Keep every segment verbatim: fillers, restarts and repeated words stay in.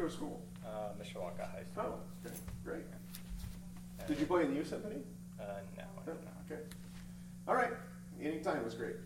to school? Uh, Mishawaka High Oh, School. okay, great. And, Did you play in the youth symphony? Uh, no, I No? did not. Okay. All right. Anytime was great.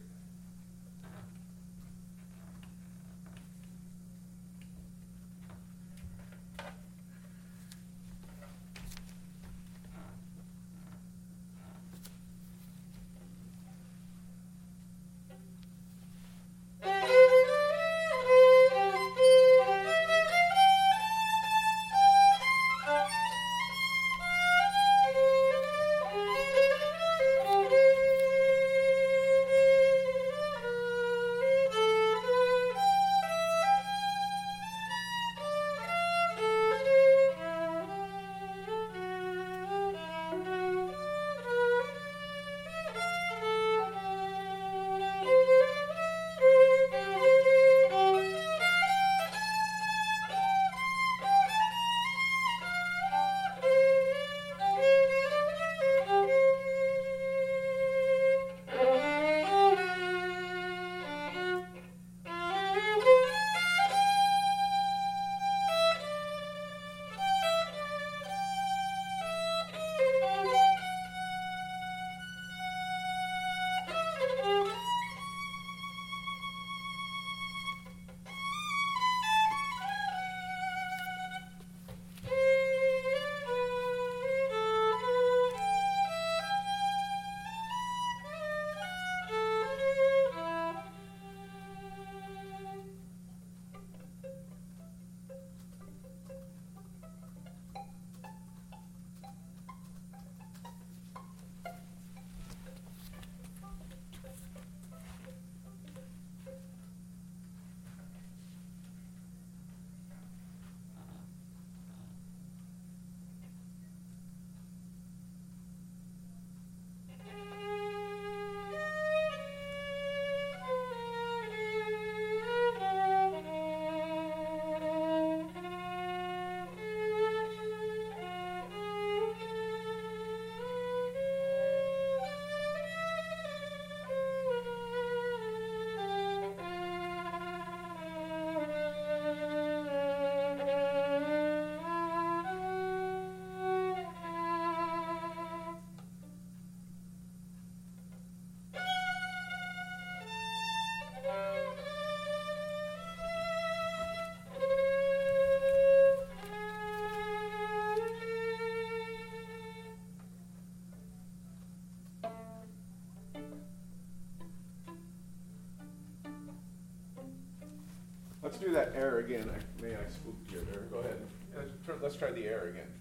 Let's do that air again. I, may I spooked you there? Go ahead. Let's try, let's try the air again.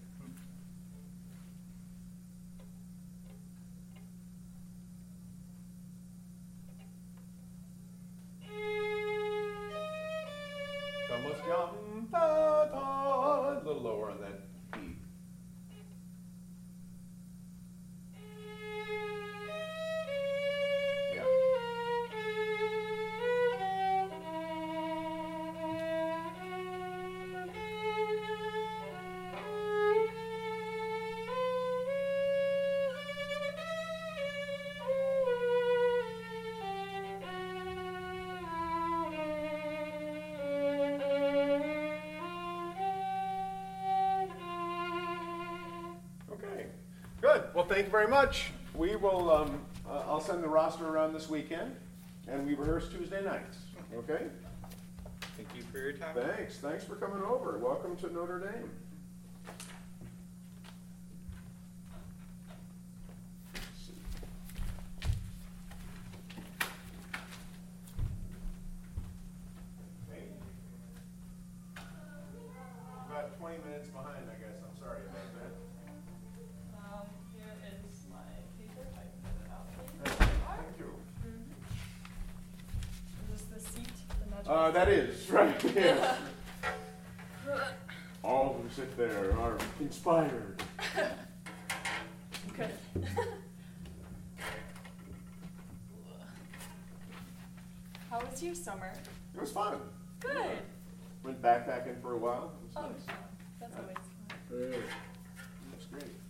Vamos cantando. A little lower on that beat. Yeah. Okay, good. Well, thank you very much. We will, um, uh, I'll send the roster around this weekend, and we rehearse Tuesday nights, okay? Thank you for your time. Thanks, thanks for coming over. Welcome to Notre Dame. Let's see. Okay. About twenty minutes behind, I guess. I'm sorry about that. Um, here is my paper, I put it out for you. Thank you. Is this the seat? The magic Uh, that seat? is, right, yes. All who sit there are inspired. Good. How was your summer? It was fun. Good. Went backpacking for a while. It was Oh, nice. that's always fun. It was great.